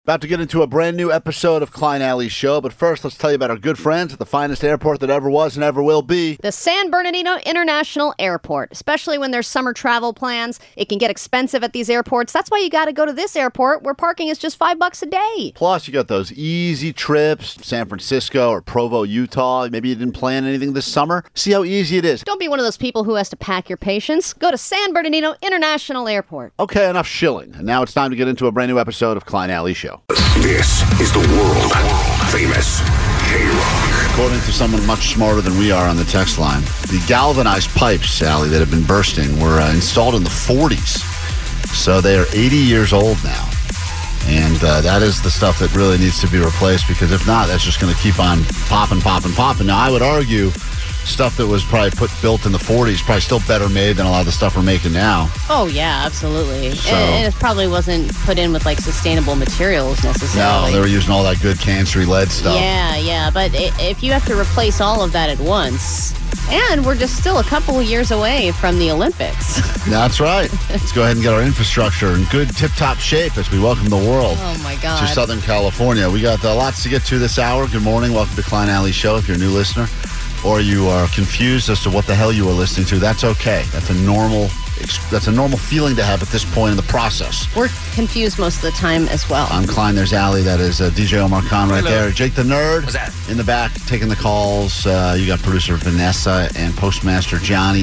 About to get into a brand new episode of Klein Alley Show, but first let's tell you about our good friends at the finest airport that ever was and ever will be. The San Bernardino International Airport. Especially when there's summer travel plans, it can get expensive at these airports. That's why you got to go to this airport where parking is just $5 a day. Plus, you got those easy trips, San Francisco or Provo, Utah. Maybe you didn't plan anything this summer. See how easy it is. Don't be one of those people who has to pack your patience. Go to San Bernardino International Airport. Okay, enough shilling. And now it's time to get into a brand new episode of Klein Alley Show. This is the world-famous K-Rock. According to someone much smarter than we are on the text line, the galvanized pipes, Sally, that have been bursting were installed in the 40s. So they are 80 years old now. And that is the stuff that really needs to be replaced, because if not, that's just going to keep on popping. Now, I would argue stuff that was probably built in the 40s probably still better made than a lot of the stuff we're making now. Oh, yeah, absolutely. So, and it probably wasn't put in with, like, sustainable materials necessarily. No, they were using all that good cancery lead stuff. Yeah. But if you have to replace all of that at once, and we're just still a couple of years away from the Olympics. That's right. Let's go ahead and get our infrastructure in good tip-top shape as we welcome the world Oh, my God. to Southern California. We got lots to get to this hour. Good morning. Welcome to Klein Alley Show. If you're a new listener, or you are confused as to what the hell you are listening to, that's okay. That's a normal feeling to have at this point in the process. We're confused most of the time as well. I'm Klein. There's Allie. That is DJ Omar Khan right there. Jake the Nerd. What's that? In the back, taking the calls. You got producer Vanessa and Postmaster Johnny,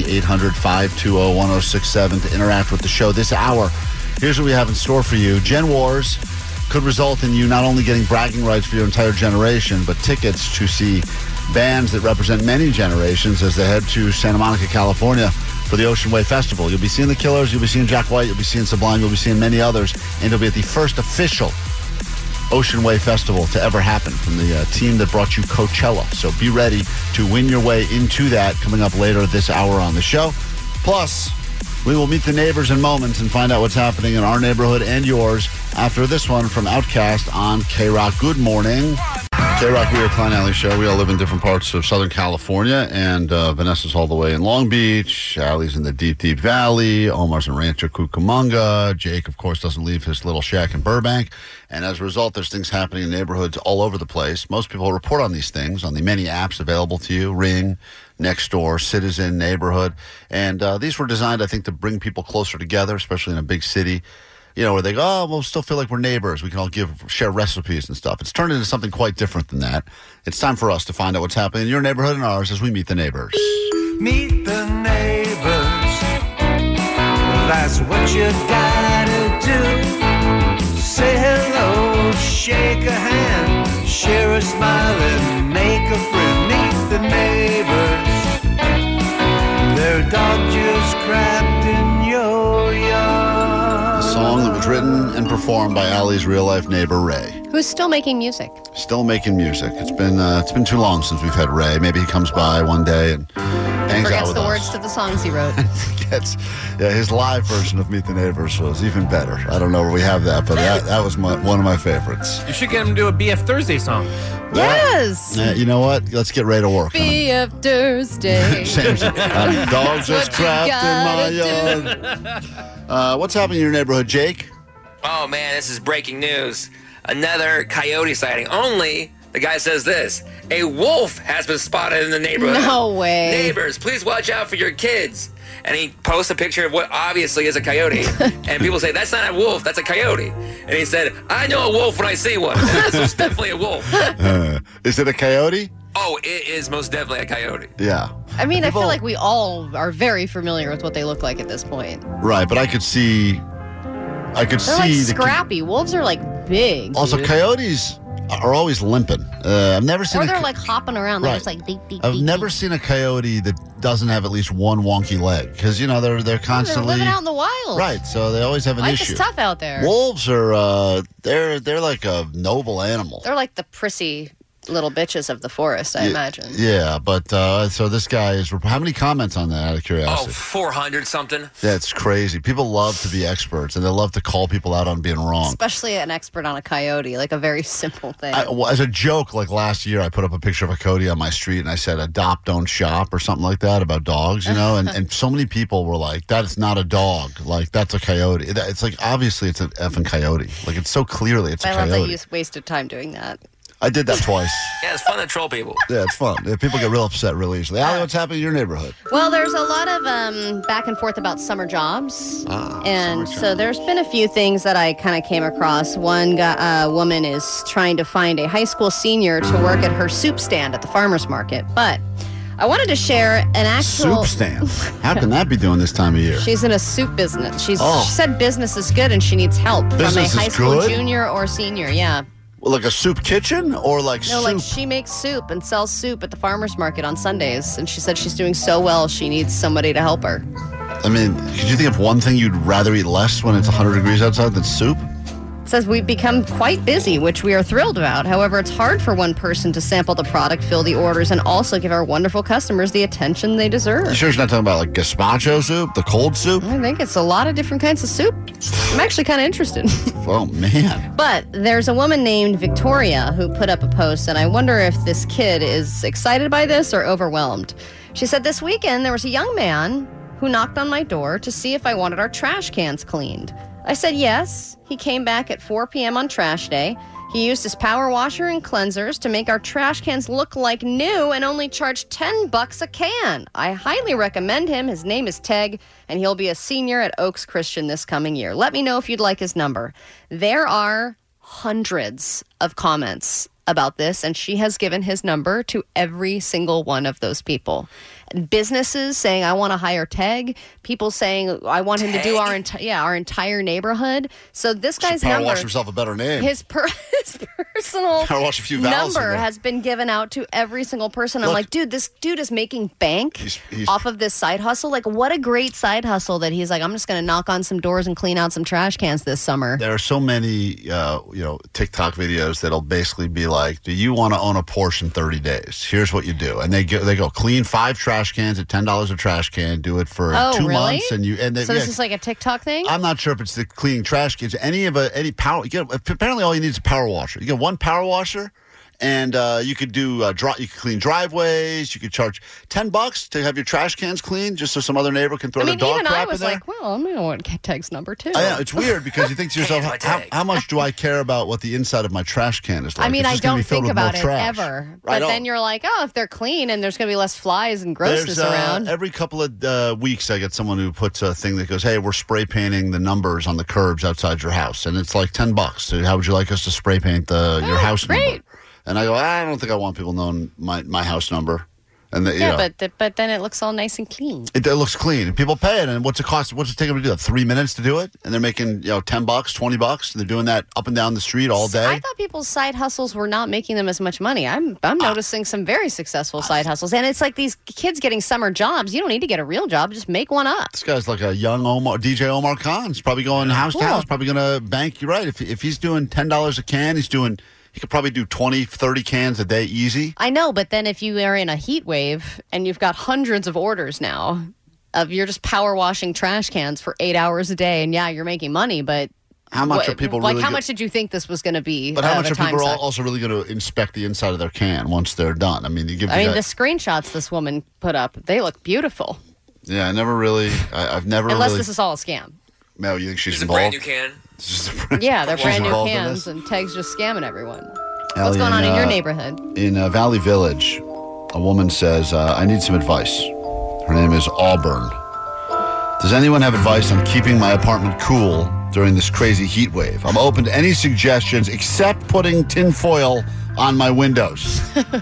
800-520-1067 to interact with the show this hour. Here's what we have in store for you. Gen Wars could result in you not only getting bragging rights for your entire generation, but tickets to see bands that represent many generations as they head to Santa Monica, California for the Ocean Way Festival. You'll be seeing the Killers, you'll be seeing Jack White, you'll be seeing Sublime, you'll be seeing many others, and you'll be at the first official Ocean Way Festival to ever happen from the team that brought you Coachella. So be ready to win your way into that coming up later this hour on the show. Plus, we will meet the neighbors in moments and find out what's happening in our neighborhood and yours after this one from Outkast on K-Rock. Good morning. K-Rock, we are Klein Alley Show. We all live in different parts of Southern California, and Vanessa's all the way in Long Beach. Allie's in the deep, deep valley. Omar's in Rancho Cucamonga. Jake, of course, doesn't leave his little shack in Burbank. And as a result, there's things happening in neighborhoods all over the place. Most people report on these things on the many apps available to you, Ring, Nextdoor, Citizen, Neighborhood. And these were designed, I think, to bring people closer together, especially in a big city. You know, where they go, oh, we'll still feel like we're neighbors. We can all share recipes and stuff. It's turned into something quite different than that. It's time for us to find out what's happening in your neighborhood and ours as we meet the neighbors. Meet the neighbors. That's what you gotta do. Say hello, shake a hand, share a smile and make a friend. Meet the neighbors. Their dog just crapped in your yard. Song that was written and performed by Allie's real-life neighbor, Ray. Who's still making music? Still making music. It's been too long since we've had Ray. Maybe he comes by one day and hangs out Forgets with the us. words to the songs he wrote. His live version of Meet the Neighbors was even better. I don't know where we have that, but that was one of my favorites. You should get him to do a BF Thursday song. Yes! You know what? Let's get Ray to work. BF Thursday. Dogs just what you trapped in my gotta yard. What's happening in your neighborhood, Jake? Oh man, this is breaking news. Another coyote sighting. Only, the guy says this, a wolf has been spotted in the neighborhood. No way. Neighbors, please watch out for your kids. And he posts a picture of what obviously is a coyote. And people say, that's not a wolf, that's a coyote. And he said, I know a wolf when I see one. And this was definitely a wolf. Is it a coyote? Oh, it is most definitely a coyote. Yeah. I mean, I feel like we all are very familiar with what they look like at this point. Right, but I could see They're like scrappy. Wolves are like big. Also, dude. coyotes are always limping. I've never seen Or they're like hopping around. They're Right. just like deep, deep, I've deep, never deep. seen a coyote that doesn't have at least one wonky leg, because they're They're constantly living out in the wild. right. So they always have an Life issue. is tough out there. Wolves are they're like a noble animal. They're like the prissy little bitches of the forest, I imagine. Yeah, but so this guy is. How many comments on that? Out of Oh, curiosity. 400 something. Yeah, it's crazy. People love to be experts, and they love to call people out on being wrong. Especially an expert on a coyote, like a very simple thing. Well, as a joke, like last year, I put up a picture of a coyote on my street, and I said "adopt, don't shop" or something like that about dogs, and so many people were like, "That's not a dog. Like that's a coyote." It's like obviously it's an effing coyote. Like it's so clearly it's a I love coyote. that you wasted time doing that. I did that twice. Yeah, it's fun to troll people. Yeah, it's fun. Yeah, people get real upset real easily. Allie, what's happening in your neighborhood? Well, there's a lot of back and forth about summer jobs. And summer so there's been a few things that I kind of came across. One woman is trying to find a high school senior to work at her soup stand at the farmer's market. But I wanted to share an actual... Soup stand. How can that be doing this time of year? She's in a soup business. She Oh. said business is good and she needs help Business from a high is school good? junior or senior. Yeah. Like a soup kitchen or like No, soup? like she makes soup and sells soup at the farmer's market on Sundays. And she said she's doing so well, she needs somebody to help her. I mean, could you think of one thing you'd rather eat less when it's 100 degrees outside than soup? It says we've become quite busy, which we are thrilled about. However, it's hard for one person to sample the product, fill the orders, and also give our wonderful customers the attention they deserve. You sure she's not talking about like gazpacho soup, the cold soup? I think it's a lot of different kinds of soup. I'm actually kind of interested. Oh, man. But there's a woman named Victoria who put up a post, and I wonder if this kid is excited by this or overwhelmed. She said, this weekend there was a young man who knocked on my door to see if I wanted our trash cans cleaned. I said yes. He came back at 4 p.m. on trash day. He used his power washer and cleansers to make our trash cans look like new and only charged $10 a can. I highly recommend him. His name is Teg, and he'll be a senior at Oaks Christian this coming year. Let me know if you'd like his number. There are hundreds of comments about this, and she has given his number to every single one of those people. Businesses saying, I want to hire Teg. People saying, I want him to do our entire neighborhood. So this guy's Power number, wash himself a better name. his personal Power wash a few vowels in number there. has been given out to every single person. I'm Look, like, dude, this dude is making bank He's- off of this side hustle. Like, what a great side hustle that he's like, I'm just going to knock on some doors and clean out some trash cans this summer. There are so many, TikTok videos that'll basically be like, do you want to own a Porsche in 30 days? Here's what you do. And they go clean 5 trash cans at $10 a trash can, do it for 2 really? months. And So this is like a TikTok thing? I'm not sure if it's the cleaning trash cans. Any power. Apparently, all you need is a power washer. You get one power washer, and you could do you could clean driveways. You could charge $10 to have your trash cans cleaned, just so some other neighbor can throw their dog even crap I was in there. like, well, I'm going to want Teg's number too. I know, it's weird because you think to yourself, Tag, my tag. how much do I care about what the inside of my trash can is like? I mean, It's I just gonna don't be filled think with more about it trash. ever. I But know. then you're like, oh, if they're clean and there's going to be less flies and grossness around. Every couple of weeks, I get someone who puts a thing that goes, hey, we're spray painting the numbers on the curbs outside your house. And it's like $10. So how would you like us to spray paint your house great. number? And I go, I don't think I want people knowing my house number. And But then it looks all nice and clean. it looks clean. And people pay it. And what's it cost? What's it take them to do that? 3 minutes to do it? And they're making $10, $20. And they're doing that up and down the street all day. I thought people's side hustles were not making them as much money. I'm noticing some very successful side hustles. And it's like these kids getting summer jobs. You don't need to get a real job. Just make one up. This guy's like a young DJ Omar Khan. He's probably going house to house, probably going to bank. You're right. If he's doing $10 a can, he could probably do 20, 30 cans a day easy. I know, but then if you are in a heat wave and you've got hundreds of orders now of you're just power washing trash cans for 8 hours a day, and yeah, you're making money, but How much are people like? really How go- much did you think this was going to be? But how much the are people time suck? also really going to inspect the inside of their can once they're done? I mean, you give I mean, the the screenshots this woman put up, they look beautiful. yeah, I've never Unless really. this is all a scam. Mel, you think she's It's a involved? brand new can. Yeah, they're She's brand new involved in cans, this? and Teg's just scamming everyone. What's Ellie, going on in your neighborhood? In Valley Village, a woman says, I need some advice. Her name is Auburn. Does anyone have advice on keeping my apartment cool during this crazy heat wave? I'm open to any suggestions except putting tinfoil on my windows.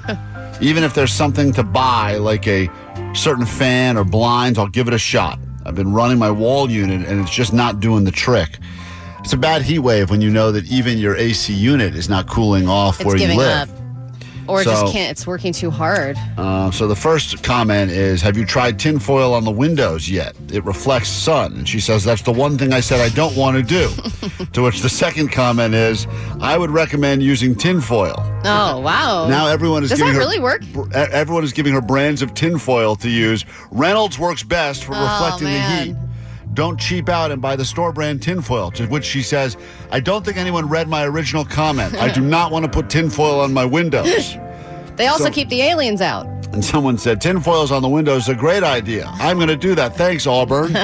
Even if there's something to buy, like a certain fan or blinds, I'll give it a shot. I've been running my wall unit, and it's just not doing the trick. It's a bad heat wave when you know that even your AC unit is not cooling off It's where you giving live. up. Or it just can't. It's working too hard. So the first comment is, have you tried tinfoil on the windows yet? It reflects sun. And she says, that's the one thing I said I don't want to do. To which the second comment is, I would recommend using tinfoil. Oh, wow. Now everyone is Does giving that her, really work? Everyone is giving her brands of tinfoil to use. Reynolds works best for reflecting the man. heat. Don't cheap out and buy the store brand tinfoil. To which she says, I don't think anyone read my original comment. I do not want to put tinfoil on my windows. They also So- keep the aliens out. And someone said, tinfoils on the windows is a great idea. I'm going to do that. Thanks, Auburn.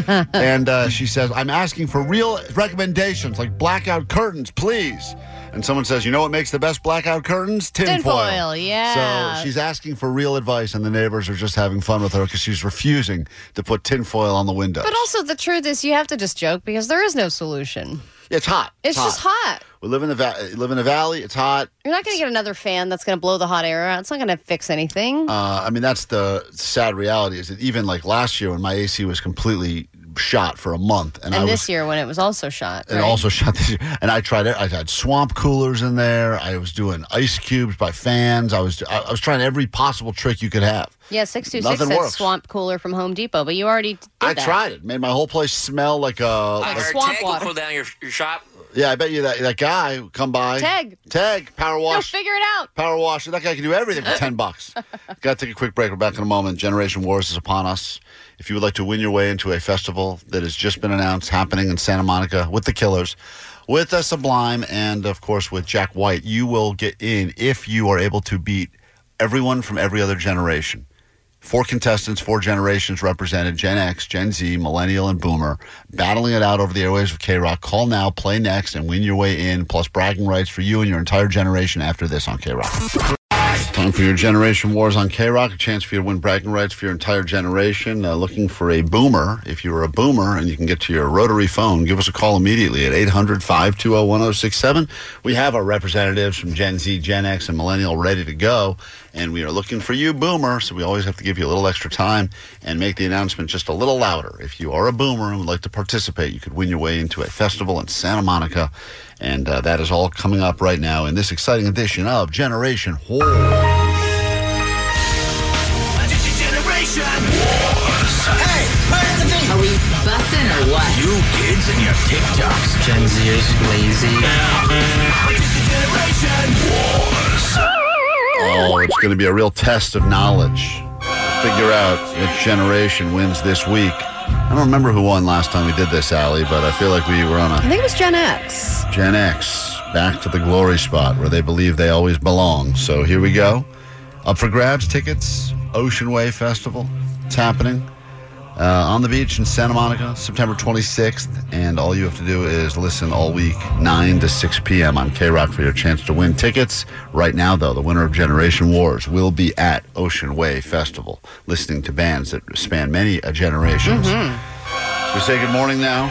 And she says, I'm asking for real recommendations, like blackout curtains, please. And someone says, you know what makes the best blackout curtains? Tinfoil, yeah. So she's asking for real advice, and the neighbors are just having fun with her because she's refusing to put tinfoil on the windows. But also, the truth is, you have to just joke because there is no solution. It's hot. It's just hot. We live in the valley. It's hot. You're not going to get another fan that's going to blow the hot air out. It's not going to fix anything. I mean, that's the sad reality is that even like last year when my AC was completely shot for a month. And this year when it was also shot. And right? also shot this year. And I tried it. I had swamp coolers in there. I was doing ice cubes by fans. I was trying every possible trick you could have. Yeah, 626 Nothing said works. swamp cooler from Home Depot, but you already did that. I tried it. Made my whole place smell like a... Our swamp tank will water. cool down your shop. Yeah, I bet you that guy would come by. Tag, power no, wash. figure it out. Power washer. That guy can do everything for $10. Got to take a quick break. We're back in a moment. Generation Wars is upon us. If you would like to win your way into a festival that has just been announced happening in Santa Monica with the Killers, with Sublime, and of course with Jack White, you will get in if you are able to beat everyone from every other generation. 4 contestants, 4 generations represented, Gen X, Gen Z, Millennial, and Boomer, battling it out over the airwaves of K-Rock. Call now, play next, and win your way in, plus bragging rights for you and your entire generation after this on K-Rock. Time for your Generation Wars on K-Rock, a chance for you to win bragging rights for your entire generation. Looking for a boomer. If you're a boomer and you can get to your rotary phone, give us a call immediately at 800-520-1067. We have our representatives from Gen Z, Gen X, and Millennial ready to go, and we are looking for you, boomer, so we always have to give you a little extra time and make the announcement just a little louder. If you are a boomer and would like to participate, you could win your way into a festival in Santa Monica, and that is all coming up right now in this exciting edition of Generation Wars. Hey, hands at me! Are we bussin' or what? You kids and your TikToks. Gen Z is lazy. Oh, it's going to be a real test of knowledge. Figure out which generation wins this week. I don't remember who won last time we did this, Allie, but I feel like we were on I a think it was Gen X. Gen X, back to the glory spot where they believe they always belong. So here we go. Up for grabs, tickets, Ocean Way Festival. It's happening on the beach in Santa Monica, September 26th. And all you have to do is listen all week, 9 to 6 p.m. on K-Rock for your chance to win tickets. Right now, though, the winner of Generation Wars will be at Ocean Way Festival, listening to bands that span many generations. So we say good morning now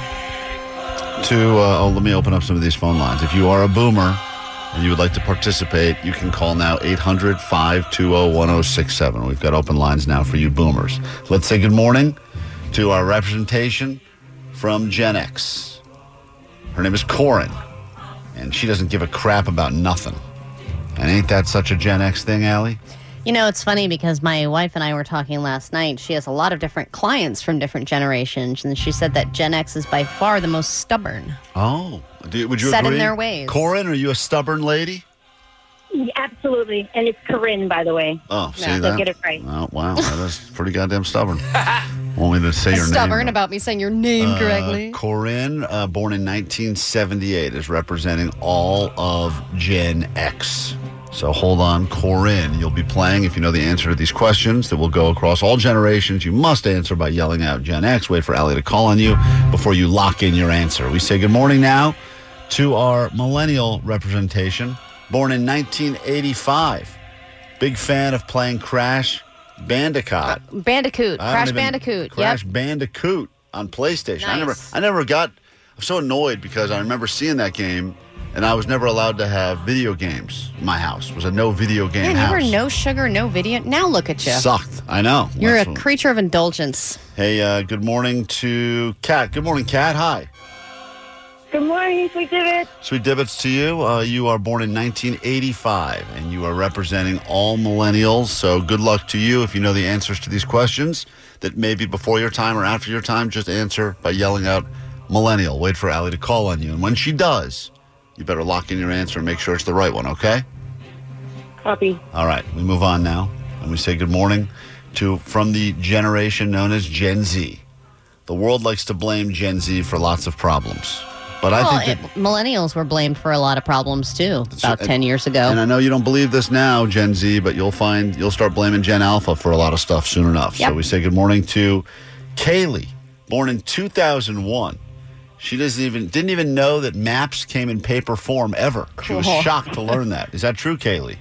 to, let me open up some of these phone lines. If you are a boomer and you would like to participate, you can call now 800-520-1067. We've got open lines now for you boomers. Let's say good morning to our representation from Gen X. Her name is Corin, and she doesn't give a crap about nothing. And ain't that such a Gen X thing, Allie? You know, it's funny because my wife and I were talking last night. She has a lot of different clients from different generations, and she said that Gen X is by far the most stubborn. Oh, would you Set in agree? their ways. Corin, are you a stubborn lady? Absolutely. And it's Corinne, by the way. Oh, see Yeah. that? So get it right. Oh, wow, that's pretty goddamn stubborn. Want me to say your name? Stubborn about me saying your name correctly. Corinne, born in 1978, is representing all of Gen X. So hold on, Corinne. You'll be playing if you know the answer to these questions that will go across all generations. You must answer by yelling out Gen X. Wait for Allie to call on you before you lock in your answer. We say good morning now to our millennial representation, born in 1985. Big fan of playing Crash Bandicoot. Bandicoot. I don't Crash even- Bandicoot. Crash Yep. Bandicoot on PlayStation. Nice. I never got. I'm so annoyed because I remember seeing that game, and I was never allowed to have video games in my house. It was a no video game Man, house. you were no sugar, no video. Now look at you. Sucked. I know. You're That's a what- creature of indulgence. Hey, good morning to Kat. Good morning, Kat. Hi. Good morning, Sweet Divots. Sweet Divots to you. You are born in 1985, and you are representing all millennials. So good luck to you. If you know the answers to these questions that may be before your time or after your time, just answer by yelling out millennial. Wait for Allie to call on you. And when she does, you better lock in your answer and make sure it's the right one, okay? Copy. All right, we move on now, and we say good morning to from the generation known as Gen Z. The world likes to blame Gen Z for lots of problems. But I think that, millennials were blamed for a lot of problems, too, about 10 years ago. And I know you don't believe this now, Gen Z, but you'll start blaming Gen Alpha for a lot of stuff soon enough. Yep. So we say good morning to Kaylee, born in 2001. She didn't even know that maps came in paper form ever. She was shocked to learn that. Is that true, Kaylee?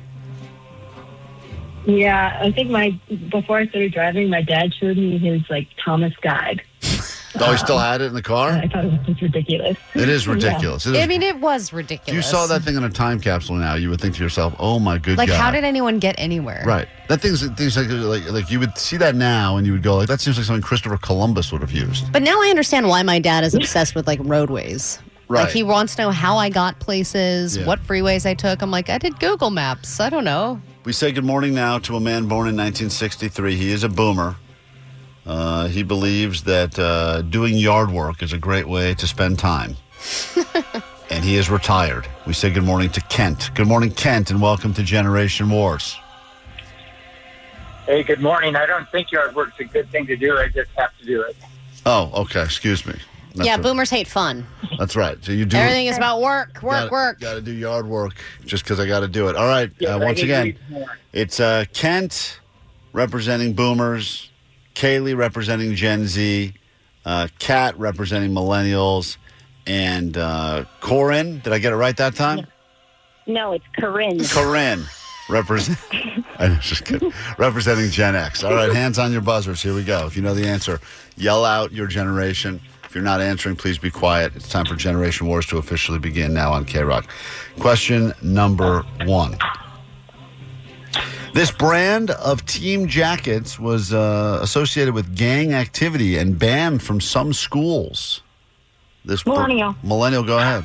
Yeah, I think before I started driving, my dad showed me his Thomas guide. Oh, he still had it in the car? I thought it was just ridiculous. It is ridiculous. Yeah. It was ridiculous. If you saw that thing in a time capsule now, you would think to yourself, oh my good God. How did anyone get anywhere? Right. That things like you would see that now and you would go, that seems like something Christopher Columbus would have used. But now I understand why my dad is obsessed with roadways. Right. He wants to know how I got places, what freeways I took. I'm like, I did Google Maps. I don't know. We say good morning now to a man born in 1963. He is a boomer. He believes that doing yard work is a great way to spend time. And he is retired. We say good morning to Kent. Good morning, Kent, and welcome to Generation Wars. Hey, good morning. I don't think yard work's a good thing to do. I just have to do it. Oh, okay. Excuse me. Boomers hate fun. That's right. So you do everything is about work. Got to do yard work just because I got to do it. All right. Once again, it's Kent representing boomers, Kaylee representing Gen Z, Kat representing millennials, and Corinne. Did I get it right that time? No, it's Corinne. Corinne I'm just kidding. Representing Gen X. All right, hands on your buzzers. Here we go. If you know the answer, yell out your generation. If you're not answering, please be quiet. It's time for Generation Wars to officially begin now on K-Rock. Question number 1. This brand of team jackets was associated with gang activity and banned from some schools. Millennial, go ahead.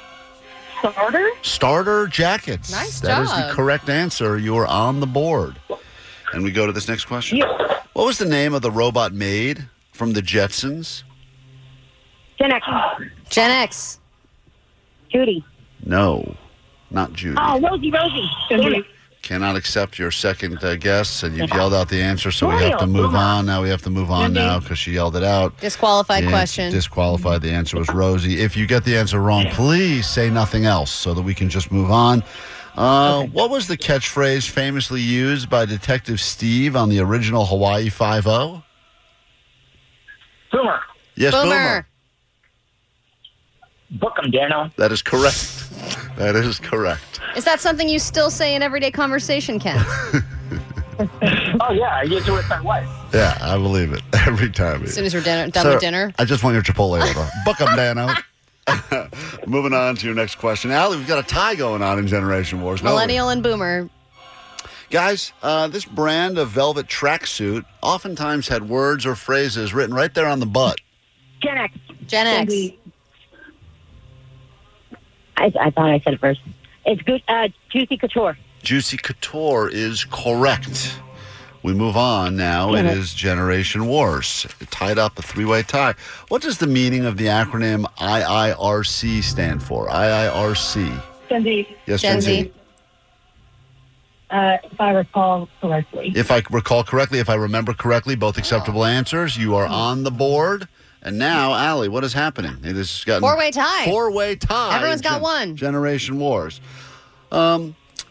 Starter jackets. Nice That job. is the correct answer. You are on the board. And we go to this next question. What was the name of the robot maid from the Jetsons? Gen X. Gen X. Judy. No, not Judy. Oh, Rosie. Cannot accept your second guess, and you've yelled out the answer, so we have to move on. Now we have to move on now because she yelled it out. Disqualified question. Disqualified. The answer was Rosie. If you get the answer wrong, please say nothing else so that we can just move on. What was the catchphrase famously used by Detective Steve on the original Hawaii Five-0? Boomer. Yes, Boomer. Book 'em, Dano. That is correct. That is correct. Is that something you still say in everyday conversation, Ken? Oh, yeah. I use it with my wife. Yeah, I believe it. Every time. As soon as we're done with dinner. I just want your Chipotle order. Book 'em, Dano. Moving on to your next question. Allie, we've got a tie going on in Generation Wars. Millennial and Boomer. Guys, this brand of velvet tracksuit oftentimes had words or phrases written right there on the butt. Gen X. Gen X. I thought I said it first. It's good. Juicy Couture. Juicy Couture is correct. We move on now. It is Generation Wars. Tied up, a 3-way tie. What does the meaning of the acronym IIRC stand for? IIRC. Gen Z. Yes, Gen Z. If I recall correctly. If I recall correctly, if I remember correctly, both acceptable answers. You are on the board. And now, Allie, what is happening? It has gotten 4-way tie. 4-way tie. Everyone's got one. Generation Wars. Who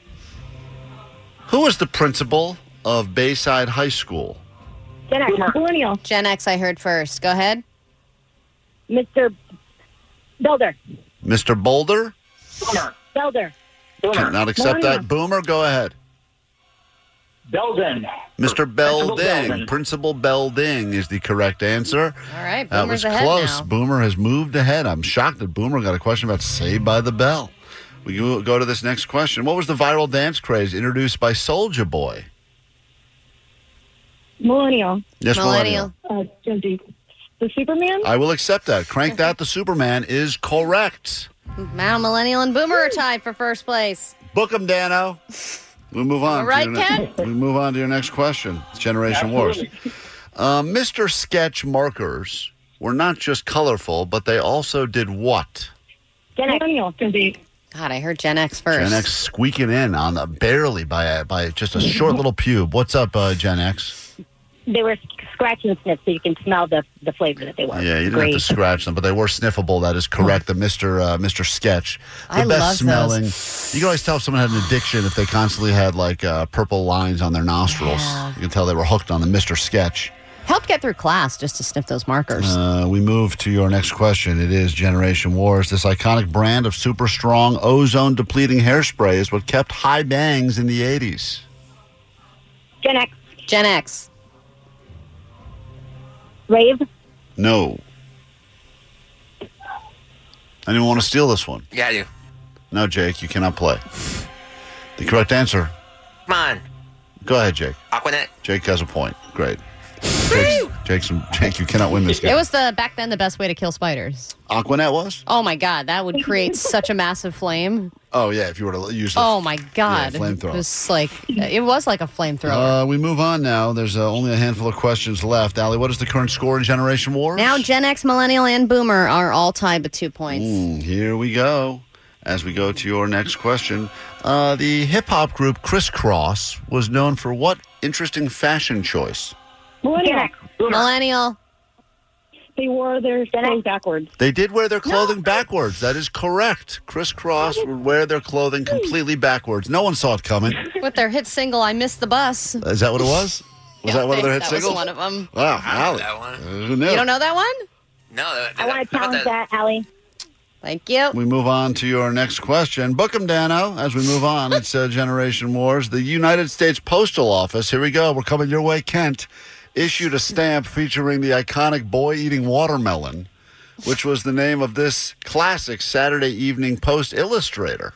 was the principal of Bayside High School? Gen X. Millennial. Gen X, I heard first. Go ahead. Mr. Belder. Mr. Boulder? Belder. Cannot accept that. Boomer, go ahead. Belding. Mr. Belding. Principal Belding is the correct answer. All right, That Boomer's was ahead close. now. Boomer has moved ahead. I'm shocked that Boomer got a question about Saved by the Bell. We go to this next question. What was the viral dance craze introduced by Soulja Boy? Millennial. Yes, Millennial. Gen Z. The Superman? I will accept that. Crank That, the Superman is correct. Now Millennial and Boomer are tied for first place. Book 'em, Dano. We'll move on. All right, to your Ken? We move on to your next question. It's Generation Wars. Mr. Sketch markers were not just colorful, but they also did what? Millennial. God, I heard Gen X first. Gen X squeaking in on the, barely by just a short little pube. What's up, Gen X? They were scratch and sniff, so you can smell the flavor that they were. Yeah, you didn't have to scratch them, but they were sniffable. That is correct. The Mr. Sketch, the I best love smelling. those. You can always tell if someone had an addiction if they constantly had like purple lines on their nostrils. Yeah. You can tell they were hooked on the Mr. Sketch. Helped get through class just to sniff those markers. We move to your next question. It is Generation Wars. This iconic brand of super strong ozone depleting hairspray is what kept high bangs in the 80s. Gen X. Gen X. Rave. No. Anyone want to steal this one? Yeah, I do. No, Jake, you cannot play. The correct answer. Come on. Go ahead, Jake. Aquanet. Jake has a point. Great. Jake, you cannot win this game. It was back then the best way to kill spiders. Aquanet was? Oh my God, that would create such a massive flame. Oh, yeah, if you were to use the Oh my God. flamethrower. It was like a flamethrower. We move on now. There's only a handful of questions left. Allie, what is the current score in Generation Wars? Now Gen X, Millennial, and Boomer are all tied with 2 points. Here we go. As we go to your next question, the hip-hop group Criss Cross was known for what interesting fashion choice? Millennial. Millennial. They wore their clothes backwards. They did wear their clothing backwards. That is correct. Criss Cross would wear their clothing completely backwards. No one saw it coming. With their hit single, I Missed the Bus. Is that what it was? Was that one of their hit that singles? was one of them. Wow, I know Allie. that one. Who knew? You don't know that one? No, I want to challenge that, Allie. Thank you. We move on to your next question. Book 'em, Dano. As we move on, it's Generation Wars. The United States Postal Office, here we go. We're coming your way, Kent, issued a stamp featuring the iconic boy eating watermelon, which was the name of this classic Saturday Evening Post illustrator.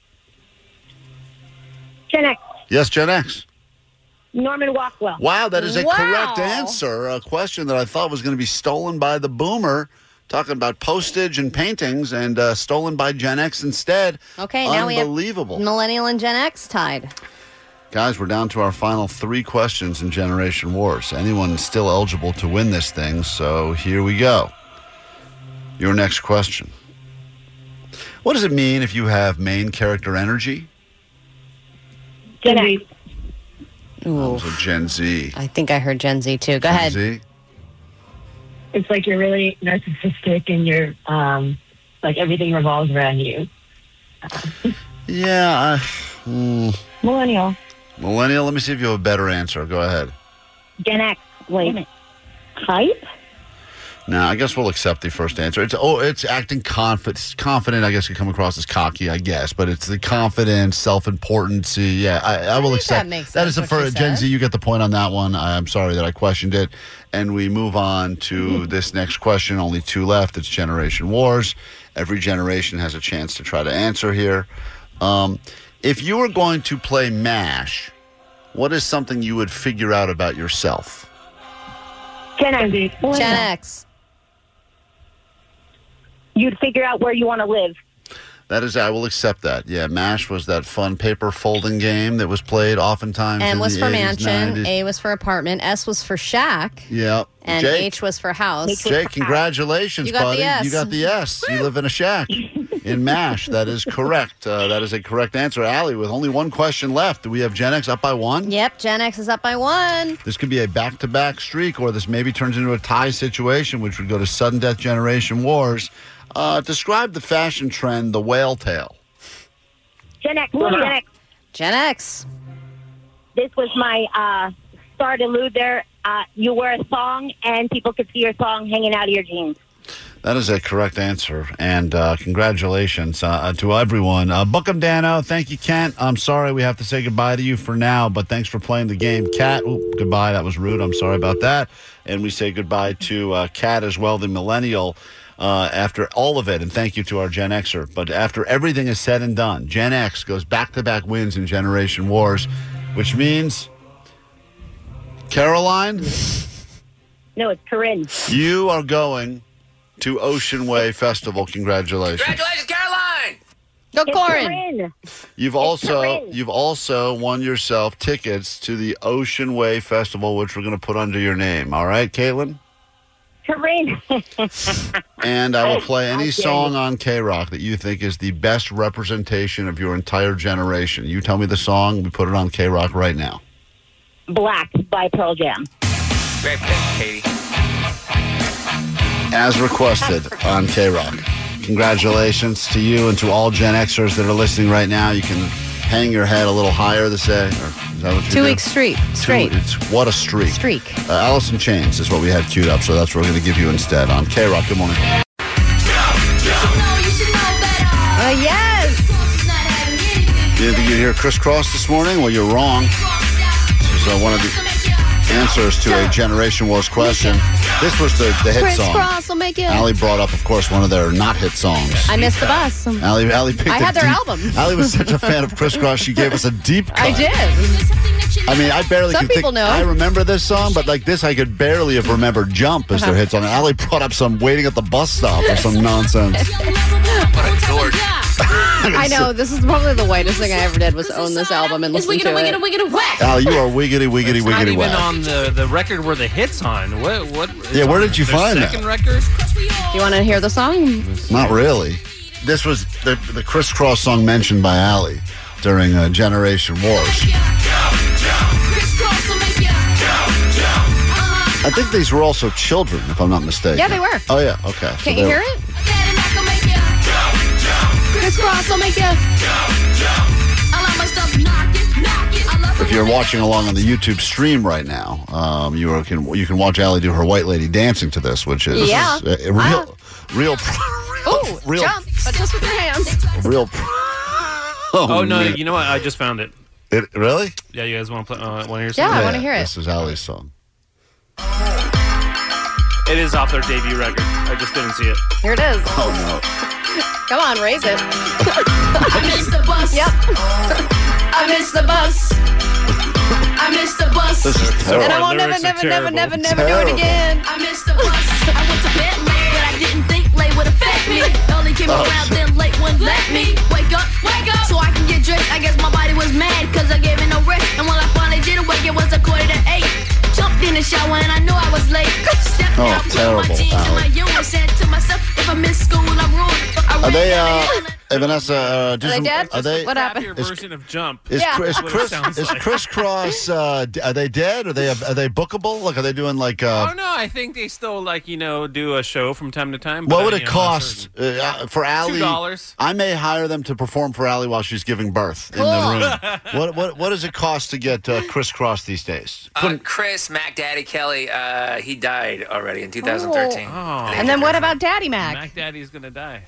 Gen X. Yes, Gen X. Norman Rockwell. Wow, that is a Wow. correct answer. A question that I thought was going to be stolen by the Boomer, talking about postage and paintings, and stolen by Gen X instead. Okay, now we have Unbelievable. Millennial and Gen X tied. Guys, we're down to our final 3 questions in Generation Wars. Anyone still eligible to win this thing, so here we go. Your next question. What does it mean if you have main character energy? Gen X. Ooh, So Gen Z. I think I heard Gen Z too. Go ahead. Z? It's like you're really narcissistic and you're, like everything revolves around you. Yeah. Millennial. Millennial, let me see if you have a better answer. Go ahead. Gen X. Wait. Hype? No, I guess we'll accept the first answer. It's acting confident. I guess could come across as cocky. I guess, but it's the confidence, self-importance. Yeah, I will accept. that makes That is sense, the what first. you Gen said. Z, you get the point on that one. I'm sorry that I questioned it, and we move on to this next question. Only 2 left. It's Generation Wars. Every generation has a chance to try to answer here. If you were going to play MASH, what is something you would figure out about yourself? Gen X. Gen X. You'd figure out where you want to live. That is, I will accept that. Yeah, MASH was that fun paper folding game that was played oftentimes M in was the for 80s, mansion, 90s. A was for apartment, S was for shack, Yeah. and Jake, H was for house. Jake, congratulations, You got buddy. the S. You got the S. You live in a shack in MASH. That is correct. That is a correct answer. Allie, with only 1 question left, do we have Gen X up by 1? Yep, Gen X is up by 1. This could be a back-to-back streak, or this maybe turns into a tie situation, which would go to sudden death Generation Wars. Describe the fashion trend, the whale tail. Gen X. Gen X. Gen X. This was my star delude there. You wear a thong and people could see your thong hanging out of your jeans. That is a correct answer, and congratulations to everyone. Book 'em, Dano. Thank you, Kent. I'm sorry we have to say goodbye to you for now, but thanks for playing the game. Kat, goodbye. That was rude. I'm sorry about that. And we say goodbye to Kat as well, the millennial, after all of it, and thank you to our Gen Xer. But after everything is said and done, Gen X goes back-to-back wins in Generation Wars, which means, Caroline, No, it's Corinne. You are to Ocean Way Festival. Congratulations. Congratulations, Caroline! Go, It's Corin. You've also won yourself tickets to the Ocean Way Festival, which we're going to put under your name. All right, Caitlin? Corinne. And I will play any song on K-Rock that you think is the best representation of your entire generation. You tell me the song. We put it on K-Rock right now. Black by Pearl Jam. Great pick, Katie. As requested on K-Rock. Congratulations to you and to all Gen Xers that are listening right now. You can hang your head a little higher this day. Or is that what you 2 do? weeks straight. What a streak. Alice in Chains is what we had queued up, so that's what we're going to give you instead on K-Rock. Good morning. Yes. You didn't think you'd hear Crisscross this morning? Well, you're wrong. This is one of the answers to a Generation Wars question. This was the hit song. Crisscross will make you. Allie brought up, of course, one of their not hit songs. I missed the bus. Allie picked I had their album. Allie was such a fan of Crisscross, she gave us a deep cut. I did. I mean, I barely Some could people think. know. I remember this song, but like this, I could barely have remembered Jump as their hit song. Allie brought up some Waiting at the Bus Stop or some nonsense. What a dork. I know. This is probably the whitest thing I ever did was own this album and listen to it. Al, you are wiggity, wiggity, It's not wiggity, even whack. on the record where the hit's on. What? Yeah, where did you find that? Second record? Do you want to hear the song? Not really. This was the Crisscross song mentioned by Allie during Generation Wars. I think these were also children, if I'm not mistaken. Yeah, they were. Oh, yeah, okay. Can't you hear it? Crisscross will make you. If you're watching along on the YouTube stream right now, you can watch Allie do her white lady dancing to this, which is real Jump, but just with your hands. real. Oh, no, man. you know what? I just found it. It really? Yeah, you guys want to play? Want to hear Yeah, something? I want to hear it. This is Allie's song. It is off their debut record. I just didn't see it. Here it is. Oh no! Come on, raise it. I missed the bus. Yep. I missed the bus. I missed the bus. This is terrible. And I won't Lyrics are never terrible. do it Terrible. again. I missed the bus. I went to bed late, but I didn't think late would affect me. Only came around, then late wouldn't let me. Wake up, so I can get dressed. I guess my body was mad, cause I gave it no rest. And when I finally did wake, it was 8:15. Jumped in the shower and I knew I was late. Stepped out, put terrible, my jeans and my Allie. uniform. Said to myself, if I miss school, I'm ruined. Are they? Hey, Vanessa, Are they dead? Are they? What happened? Happier version of Jump. Is, Yeah. is, That's what it Chris, sounds is like. Crisscross? Are they dead? Are they bookable? Like, are they doing like? Oh no, I think they still do a show from time to time. What but would I it mean, I'm not cost certain. for Allie? $2. I may hire them to perform for Allie while she's giving birth in the room. What does it cost to get Crisscross these days? Chris Mac Daddy Kelly, he died already in 2013. Oh. And then what about Daddy Mac? Mac Daddy's gonna die.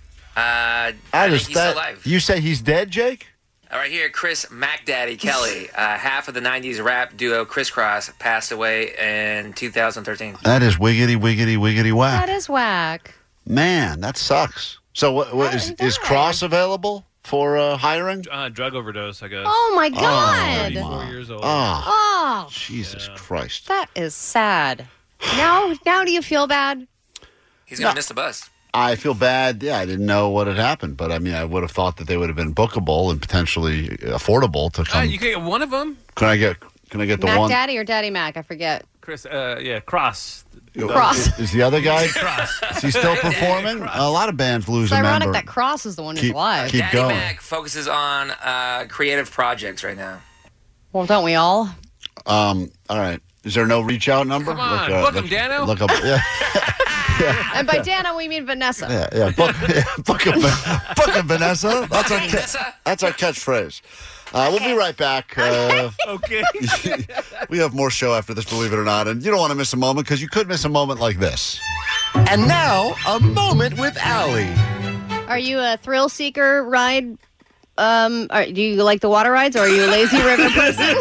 I think he's still alive. You say he's dead, Jake? Right here, Chris Mac Daddy Kelly, half of the 90s rap duo Crisscross, passed away in 2013. That is wiggity, wiggity, wiggity whack. That is whack. Man, that sucks. So what is Cross available for hiring? Drug overdose, I guess. Oh my God. 34 years old. Oh, Jesus Christ. that is sad. Now do you feel bad? He's going to miss the bus. I feel bad. Yeah, I didn't know what had happened, but I mean, I would have thought that they would have been bookable and potentially affordable to come. You can get one of them. Can I get the Mac one? Daddy or Daddy Mac? I forget. Cross. Cross. Is the other guy? Cross. Is he still performing? A lot of bands lose It's a ironic member. that Cross is the one who's Keep- alive. keep Daddy going. Mac focuses on creative projects right now. Well, don't we all? All right. Is there no reach out number? Come on, book him, Dano. Look up. Yeah. And by Dana, we mean Vanessa. Yeah. Book him, Vanessa. That's our catchphrase. We'll be right back. Okay. We have more show after this, believe it or not, and you don't want to miss a moment because you could miss a moment like this. And now, a moment with Allie. Are you a thrill seeker ride? Do you like the water rides, or are you a lazy river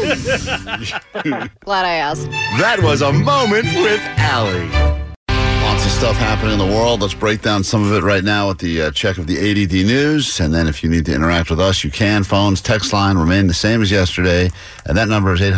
person? Glad I asked. That was a moment with Allie. On Lots of stuff happening in the world. Let's break down some of it right now with the check of the ADD News. And then if you need to interact with us, you can. Phones, text line remain the same as yesterday. And that number is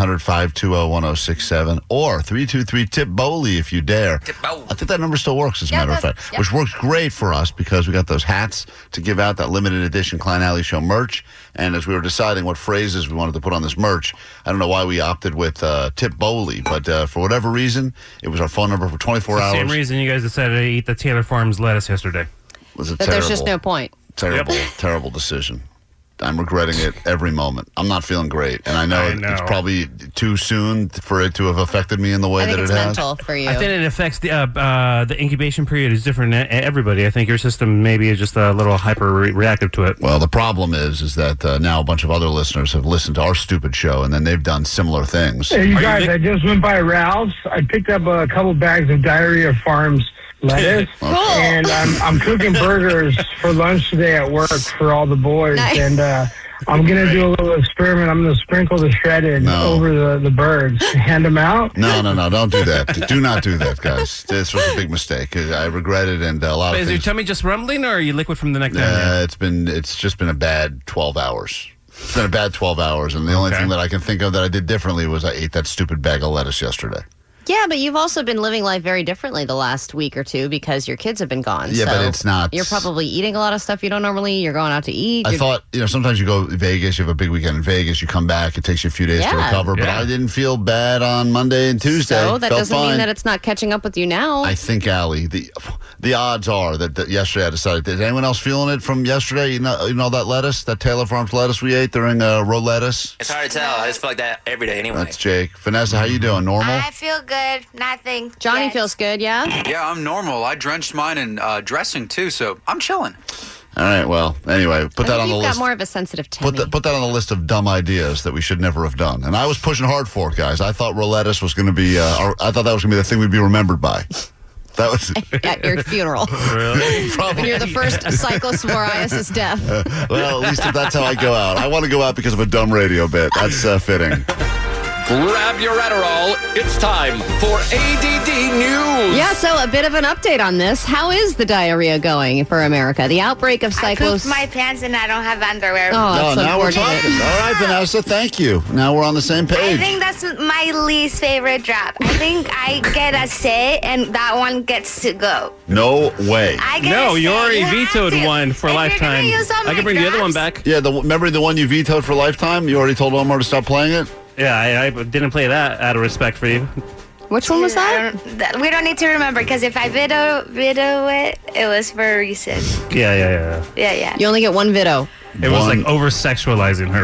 800-520-1067 or 323-TIP-BOWLEY if you dare. I think that number still works, as a matter of fact, which works great for us because we got those hats to give out, that limited edition Klein Alley Show merch. And as we were deciding what phrases we wanted to put on this merch, I don't know why we opted with Tip Bowley, but for whatever reason, it was our phone number for 24 hours. Same reason you guys decided to eat the Taylor Farms lettuce yesterday. Was it But terrible? there's just no point. Terrible decision. I'm regretting it every moment. I'm not feeling great, and I know it's probably too soon for it to have affected me in the way that it has. Mental for you. I think it affects the incubation period is different in everybody. I think your system maybe is just a little hyper reactive to it. Well, the problem is that now a bunch of other listeners have listened to our stupid show, and then they've done similar things. Hey, you guys, I just went by Ralph's. I picked up a couple bags of Diarrhea Farms lettuce, and I'm cooking burgers for lunch today at work for all the boys. Nice. And I'm going to do a little experiment. I'm going to sprinkle the shredded over the birds. Hand them out? No, don't do that. Do not do that, guys. This was a big mistake. I regret it, and a lot of things. Is your tummy just rumbling, or are you liquid from the neck down? It's just been a bad 12 hours. It's been a bad 12 hours, and the only thing that I can think of that I did differently was I ate that stupid bag of lettuce yesterday. Yeah, but you've also been living life very differently the last week or two because your kids have been gone. Yeah, so but it's not. You're probably eating a lot of stuff you don't normally eat. You're going out to eat. I thought, sometimes you go to Vegas, you have a big weekend in Vegas, you come back, it takes you a few days to recover, but I didn't feel bad on Monday and Tuesday. So that Felt doesn't fine. mean that it's not catching up with you now. I think, Allie, the odds are that yesterday I decided, is anyone else feeling it from yesterday? You know that lettuce, that Taylor Farms lettuce we ate during row lettuce? It's hard to tell. I just feel like that every day anyway. That's Jake. Vanessa, how you doing? Normal? I feel good. Nothing. Johnny feels good, yeah? Yeah, I'm normal. I drenched mine in dressing, too, so I'm chilling. All right, well, anyway, put that on the You've list. got more of a sensitive tummy. Put that on the list of dumb ideas that we should never have done. And I was pushing hard for it, guys. I thought lettuce was going to be, I thought that was going to be the thing we'd be remembered by. That was at your funeral. Really? When you're the first cyclosporiasis death. Well, at least if that's how I go out. I want to go out because of a dumb radio bit. That's fitting. Grab your Adderall. It's time for ADD News. Yeah, so a bit of an update on this. How is the diarrhea going for America? The outbreak of I pooped my pants and I don't have underwear. Oh, now we're talking. All right, Vanessa, thank you. Now we're on the same I page. think that's my least favorite drop. I think I get a sit and that one gets to go. No way. No, you already vetoed one for a lifetime. I can bring the other one back. Yeah, remember the one you vetoed for Lifetime? You already told Omar to stop playing it? Yeah, I didn't play that out of respect for you. Which one was that? We don't need to remember because if I veto it, it was for a reason. Yeah. You only get one veto. It was like over-sexualizing her.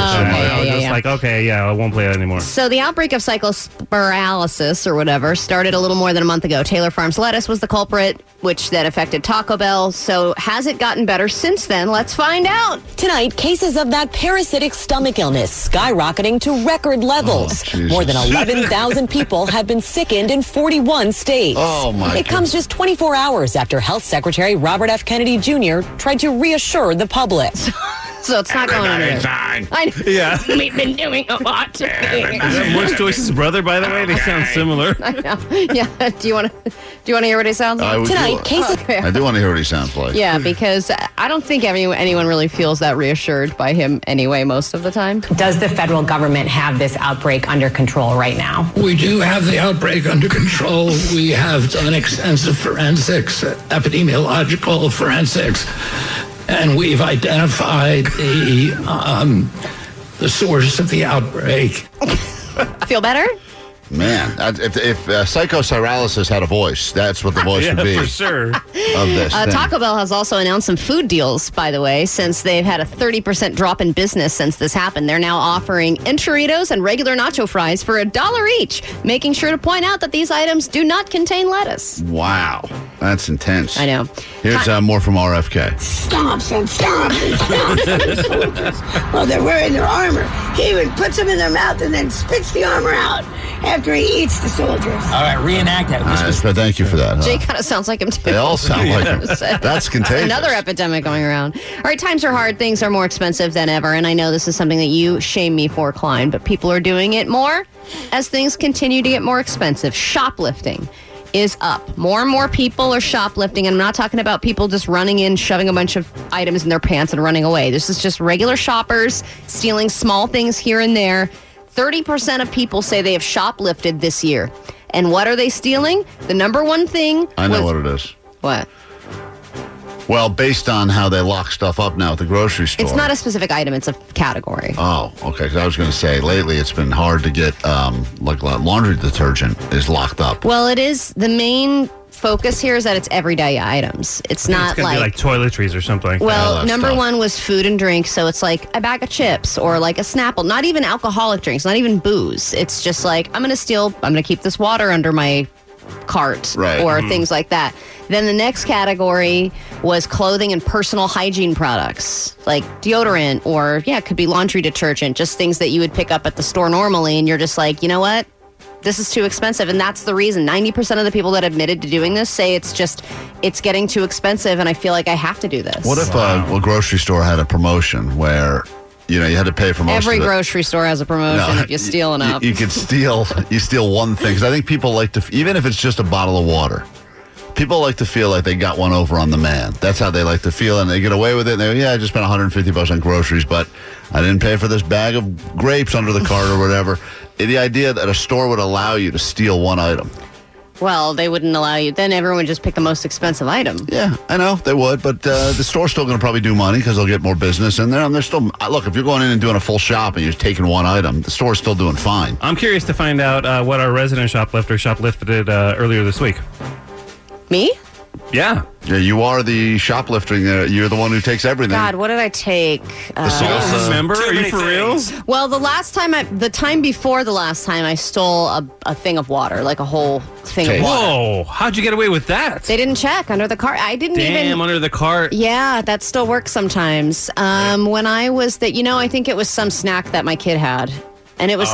I won't play it anymore. So the outbreak of cyclospiralysis or whatever started a little more than a month ago. Taylor Farms lettuce was the culprit, which then affected Taco Bell. So has it gotten better since then? Let's find out. Tonight, cases of that parasitic stomach illness skyrocketing to record levels. More than 11,000 people have been sickened in 41 states. Oh, my It comes just 24 hours after Health Secretary Robert F. Kennedy Jr. tried to reassure the public. So it's not going anywhere. I know. Yeah. We've been doing a lot today. Is that Morris Joyce's brother, by the way? They sound similar. I know. Yeah. Do you want to hear what he sounds like? I do want to hear what he sounds like. Yeah, because I don't think anyone really feels that reassured by him anyway most of the time. Does the federal government have this outbreak under control right now? We do have the outbreak under control. We have done extensive forensics, epidemiological forensics, and we've identified the source of the outbreak. Feel better? Man, if psychocyralysis had a voice, that's what the voice would be. For sure. Of this thing. Taco Bell has also announced some food deals, by the way, since they've had a 30% drop in business since this happened. They're now offering Enchiritos and regular nacho fries for $1 each, making sure to point out that these items do not contain lettuce. Wow. That's intense. I know. Here's more from RFK. Stomps and stomps and stomps on the soldiers while they're wearing their armor. He even puts them in their mouth and then spits the armor out after he eats the soldiers. All right, reenact that. Thank you for that. Jay kind of sounds like him, too. They all sound like him. That's contagious. Another epidemic going around. All right, times are hard. Things are more expensive than ever. And I know this is something that you shame me for, Klein, but people are doing it more as things continue to get more expensive. Shoplifting. is up. More and more people are shoplifting, and I'm not talking about people just running in, shoving a bunch of items in their pants and running away. This is just regular shoppers stealing small things here and there. 30% of people say they have shoplifted this year. And what are they stealing? The number one thing... I know what it is. What? Well, based on how they lock stuff up now at the grocery store. It's not a specific item. It's a category. Oh, okay. Because I was going to say, lately it's been hard to get, like laundry detergent is locked up. Well, it is. The main focus here is that it's everyday items. It's not it's gonna be like toiletries or something. Well, number one was food and drink. So it's like a bag of chips or like a Snapple. Not even alcoholic drinks. Not even booze. It's just like, I'm going to keep this water under my cart or things like that. Then the next category was clothing and personal hygiene products like deodorant or it could be laundry detergent, just things that you would pick up at the store normally, and you're just like, you know what, this is too expensive. And that's the reason 90% of the people that admitted to doing this say it's getting too expensive and I feel like I have to do this. What if a grocery store had a promotion where you had to pay for most Every of it? Grocery store has a promotion if you steal enough. You could steal one thing. Because I think people like to, even if it's just a bottle of water, people like to feel like they got one over on the man. That's how they like to feel, and they get away with it. And they go, I just spent $150 on groceries, but I didn't pay for this bag of grapes under the cart or whatever. The idea that a store would allow you to steal one item. Well, they wouldn't allow you. Then everyone would just pick the most expensive item. Yeah, I know they would, but the store's still going to probably do money because they'll get more business in there. And they're still look. If you're going in and doing a full shop and you're taking one item, the store's still doing fine. I'm curious to find out what our resident shoplifter shoplifted earlier this week. Me? Yeah. Yeah, you are the shoplifting. You're the one who takes everything. God, what did I take? The salsa. Remember? Are you for real? Well, the time before the last time, I stole a thing of water, like a whole thing of water. Whoa! How'd you get away with that? They didn't check under the cart. I didn't even. Under the cart. Yeah, that still works sometimes. When I was I think it was some snack that my kid had. And it was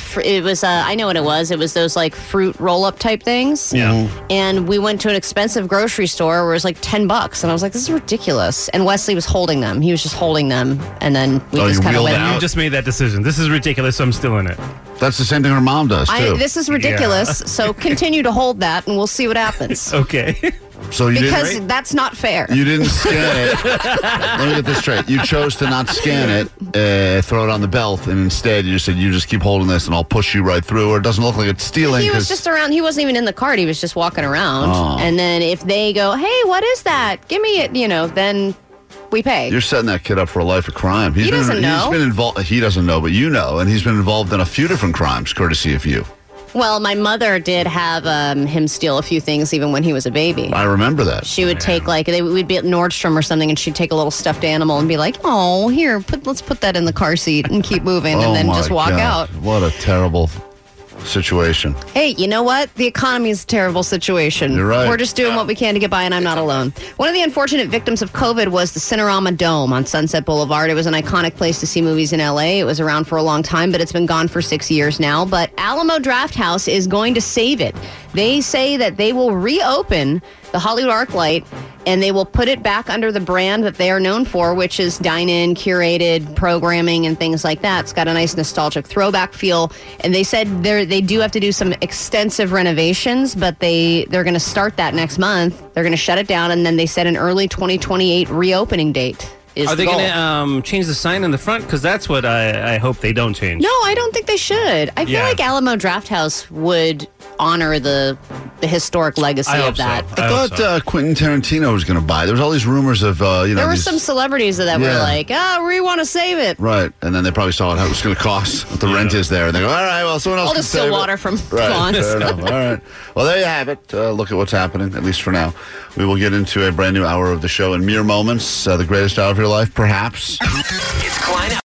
I know what it was. It was those like fruit roll-up type things. Yeah. And we went to an expensive grocery store where it was like $10. And I was like, this is ridiculous. And Wesley was holding them. He was just holding them. And then we just kind of went out. You just made that decision. This is ridiculous. So I'm stealing it. That's the same thing her mom does, too. This is ridiculous. Yeah. So continue to hold that and we'll see what happens. Okay. So because that's not fair. You didn't scan it. Let me get this straight. You chose to not scan it, throw it on the belt, and instead you just said, you just keep holding this and I'll push you right through, or it doesn't look like it's stealing. He was just around. He wasn't even in the cart. He was just walking around. Oh. And then if they go, hey, what is that? Give me it, then we pay. You're setting that kid up for a life of crime. He doesn't know. He's been involved. He doesn't know, but you know, and he's been involved in a few different crimes, courtesy of you. Well, my mother did have him steal a few things even when he was a baby. I remember that. She would take we'd be at Nordstrom or something, and she'd take a little stuffed animal and be like, "Oh, here, let's put that in the car seat and keep moving," and then just walk out. What a terrible situation. Hey, you know what? The economy is a terrible situation. You're right. We're just doing what we can to get by, and I'm not alone. One of the unfortunate victims of COVID was the Cinerama Dome on Sunset Boulevard. It was an iconic place to see movies in LA. It was around for a long time, but it's been gone for 6 years now. But Alamo Drafthouse is going to save it. They say that they will reopen the Hollywood ArcLight, and they will put it back under the brand that they are known for, which is dine-in, curated programming, and things like that. It's got a nice nostalgic throwback feel. And they said they do have to do some extensive renovations, but they're going to start that next month. They're going to shut it down, and then they said an early 2028 reopening date. Are they going to change the sign in the front? Because that's what I hope they don't change. No, I don't think they should. I feel like Alamo Drafthouse would honor the historic legacy of that. So. I thought Quentin Tarantino was going to buy. There was all these rumors of, There were some celebrities that were like, we want to save it. Right. And then they probably saw how it was going to cost, what the rent is there. And they go, all right, well, someone else I'll can just steal water from Vons. Fair enough. All right. Well, there you have it. Look at what's happening, at least for now. We will get into a brand new hour of the show in mere moments. The greatest hour of your life, perhaps. It's Klein